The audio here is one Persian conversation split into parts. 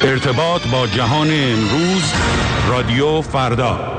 ارتباط با جهان امروز، رادیو فردا.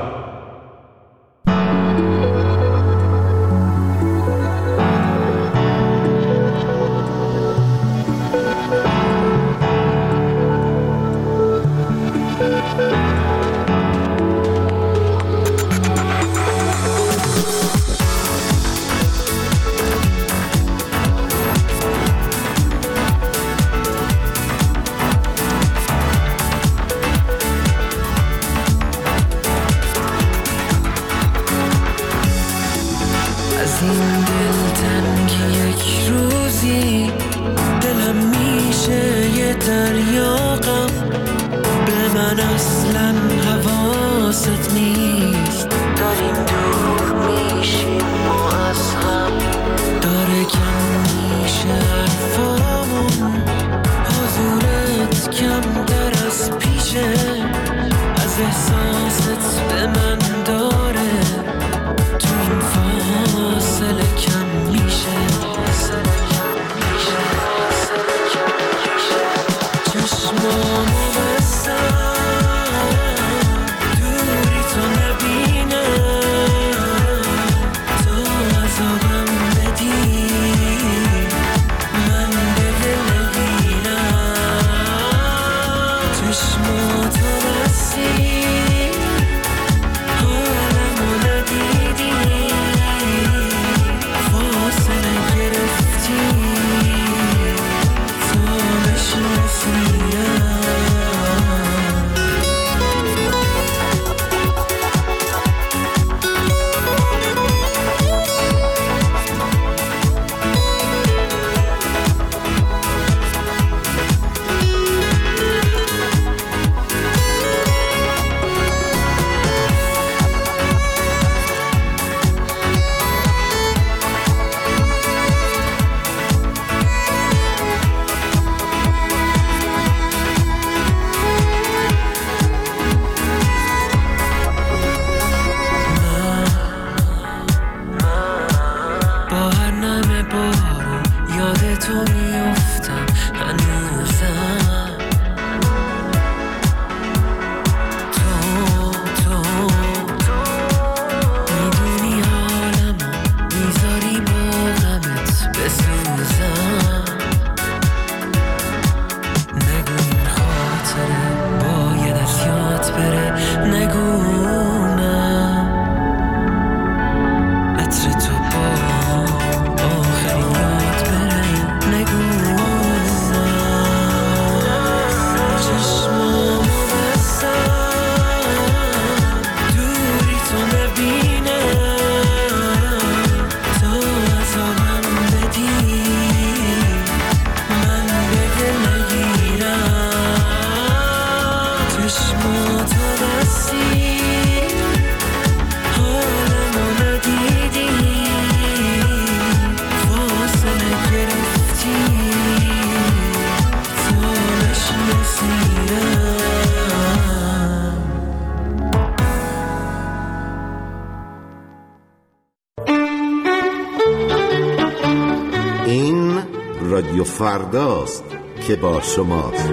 رادیو فرداست که با شماست.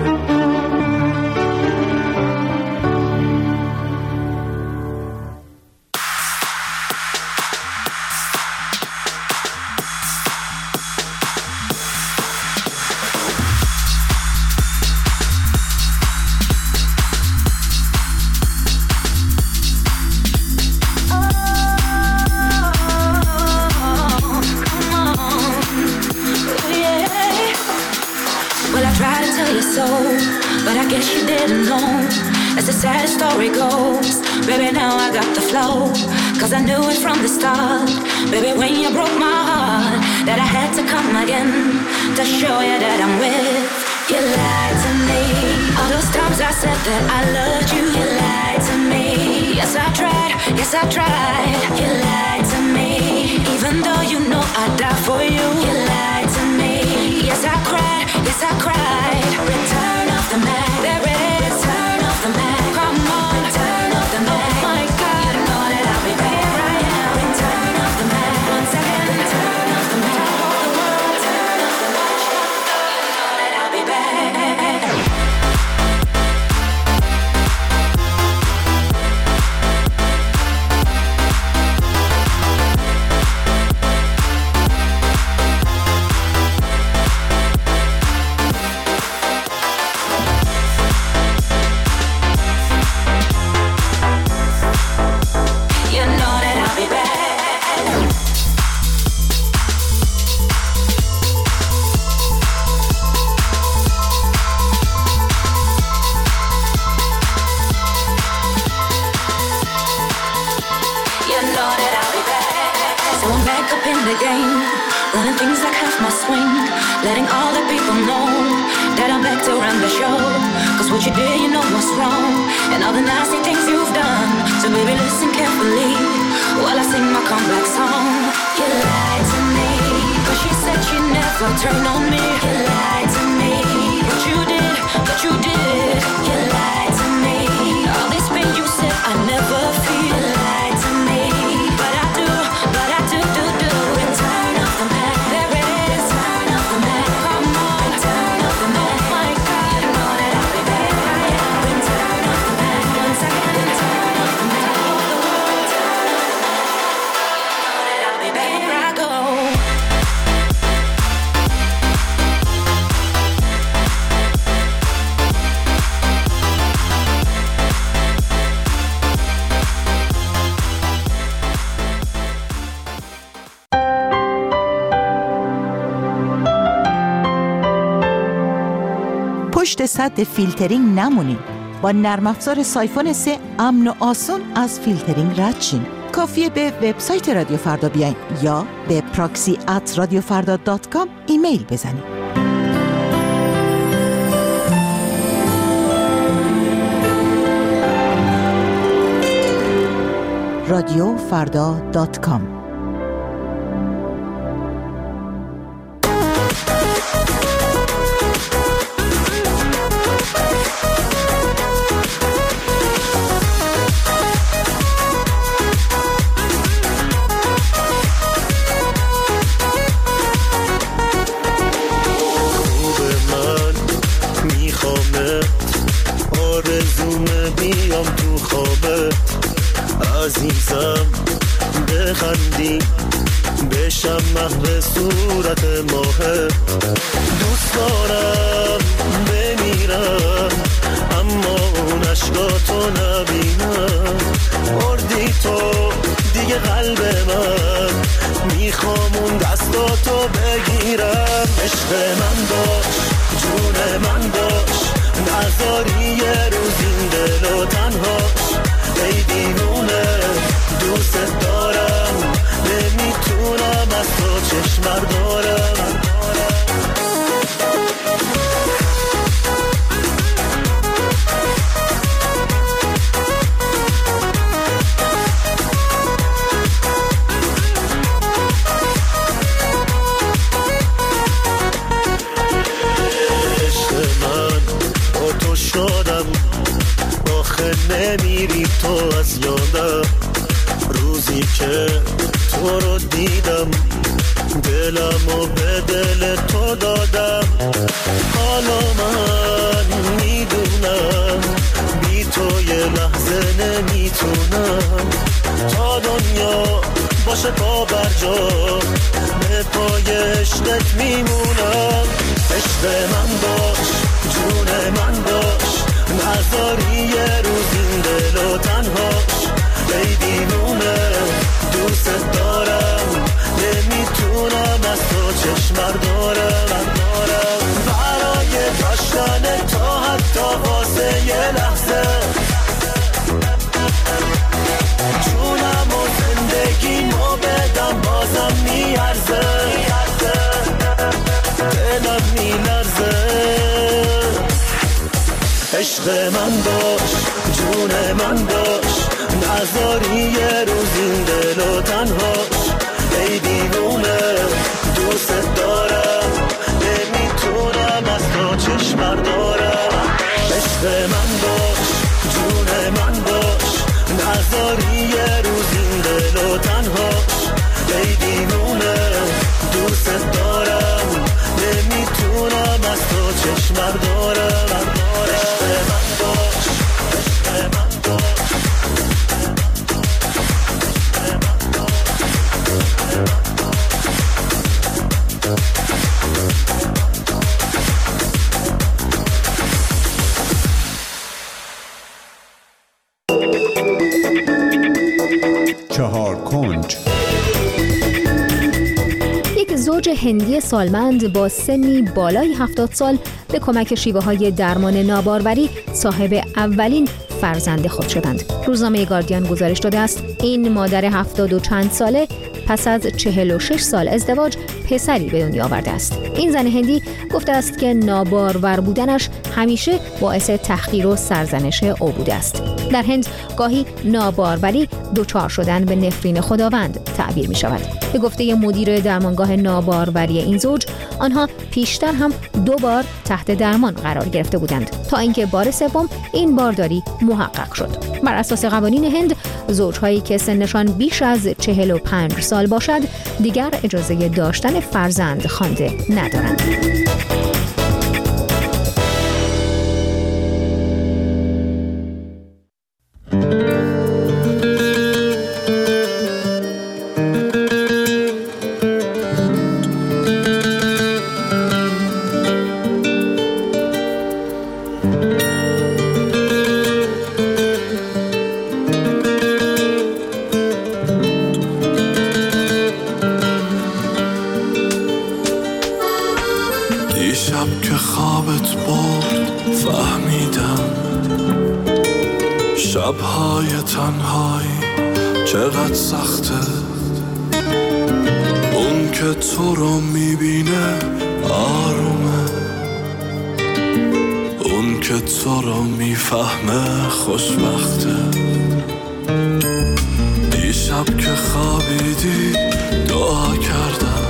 what you did, you know what's wrong, and all the nasty things you've done. So baby, listen carefully while I sing my comeback song. You lied to me, but she said she'd never turn on me. You lied to me, but you did, you lied to me. All this pain you said I never feel. You lied to me, but I do. And turn off the Mac, there it is. Turn off the Mac, come on. Turn off the Mac, my God, you know that I'll be back. And turn off the Mac, 1 second. And turn off the Mac, I'll be back. Here I go. پشت سد فیلترینگ نمونین. با نرم افزار سایفون 3 امن و آسون از فیلترینگ رد شین. کافیه به وبسایت رادیو فردا بیاین یا به proxy@radiofarda.com ایمیل بزنین. radiofarda.com. عزیزم بخندی بشم محو صورت ماه. دوست دارم بمیرم اما اون اشکاتو نبینم. بردی تو دیگه قلب من، میخوام اون دستاتو بگیرم. عشق من باش، جون من باش، نذاری یه روز این دلو تنهاش. ای دیوونه دوست دارم، نمیتونم از تو چشم بردارم. عشق من با تو شدم، آخه نمیری تو از یادم. روزی که تو رو دیدم دلمو به دل تو دادم. حالا من میدونم بی تو یه لحظه نمیتونم. تا دنیا باشه پا بر جا به پای عشقت میمونم. عشق من باش، جون من باش، نذاری یه روز این دلو تنهاش. ای دیوونه دوست دارم، نمیتونم از تو چشم بردارم. برای داشتن تا حتی واسه یه لحظه جونم و زندگیمو بدم بازم میارزه. دلم میلرزه. عشق من باش، جون من باش، نذاری یه روز این دلو تنهاش. ای دیوونه دوست دارم، نمیتونم از تو چشم بردارم. عشق من باش، جون من باش، نذاری یه روز این دلو تنهاش. ای دیوونه دوست دارم، نمیتونم از تو چشم بردارم. عشق من باش، عشق من باش. چهار کنج. یک زوج هندی سالمند با سنی بالای 70 سال به کمک شیوه‌های درمان ناباروری صاحب اولین فرزند خود شدند. روزنامه گاردین گزارش داده است این مادر 70 و چند ساله پس از 46 سال ازدواج پسری به دنیا آورده است. این زن هندی گفته است که نابارور بودنش همیشه باعث تحقیر و سرزنش او بوده است. در هند گاهی ناباروری دچار شدن به نفرین خداوند تعبیر می شود. به گفته مدیر درمانگاه ناباروری این زوج، آنها پیشتر هم 2 بار تحت درمان قرار گرفته بودند تا اینکه بار سوم این بارداری محقق شد. بر اساس قوانین هند، زوجهایی که سنشان بیش از 45 سال باشد دیگر اجازه داشتن فرزند خوانده ندارند. دیشب که خوابت برد فهمیدم شبهای تنهایی چقدر سخته. اون که تو رو میبینه آرومه، اون که تو رو میفهمه خوشبخته. دیشب که خوابیدی دعا کردم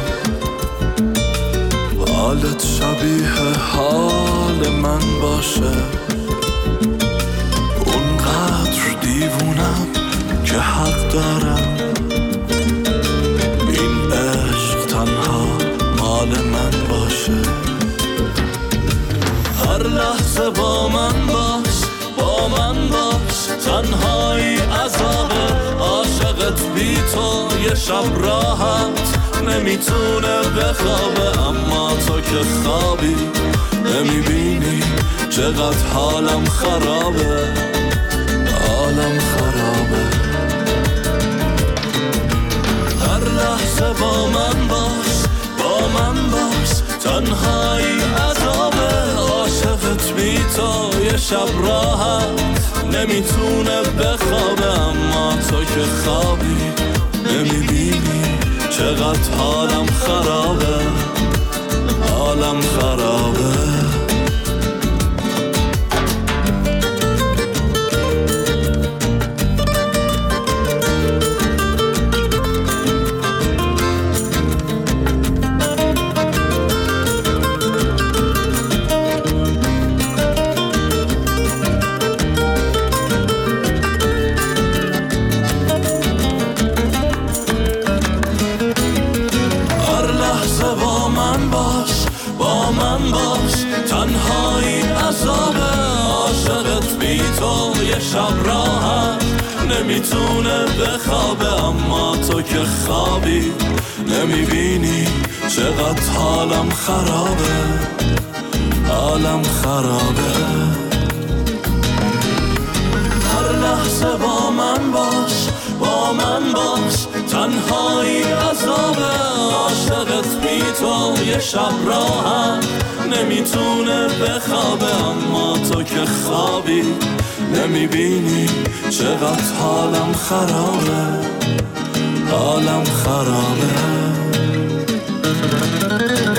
حالت شبیه حال من باشه. اونقدر دیوونم که حق دارم این عشق تنها مال من باشه. هر لحظه با من باش، با من باش، تنهایی عذابه. عاشقت بی تو یه شب راحت نمیتونه بخوابه، اما تو که خوابی نمیبینی چقدر حالم خرابه، حالم خرابه. هر لحظه با من باش، با من باش، تنهایی عذابه. عاشقت بی تو یه شب راحت نمیتونه بخوابه، اما تو که خوابی نمیبینی چقدر حالم خرابه، حالم خرابه. تنهایی عذابه. عاشقت بی تو یه شب راحت نمیتونه بخوابه، اما تو که خوابی نمیبینی چقدر حالم خرابه، حالم خرابه. هر لحظه با من باش، با من باش، تنهایی عذابه. عاشقت بی تو یه شب راحت نمیتونه بخوابه، اما تو که خوابی نمیبینی چقدر حالم خرابه، حالم خرابه.